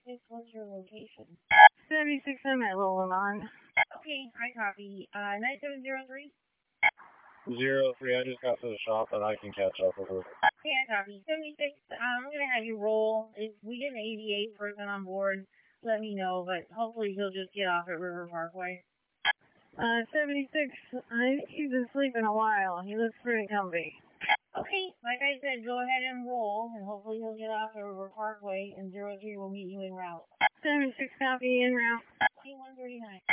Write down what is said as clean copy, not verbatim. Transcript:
76, what's your location? 76, I'm at Lolamon. Okay, I copy. 9703? 03, I just got to the shop and I can catch up with her. Okay, I copy. 76, I'm going to have you roll. If we get an 88 person on board, let me know, but hopefully he'll just get off at River Parkway. 76, I think he's been sleeping a while. He looks pretty comfy. Okay, like I said, go ahead and roll, and hopefully he'll get off at River Parkway, and 03 will meet you en route. 76, copy, en route. Okay, 139.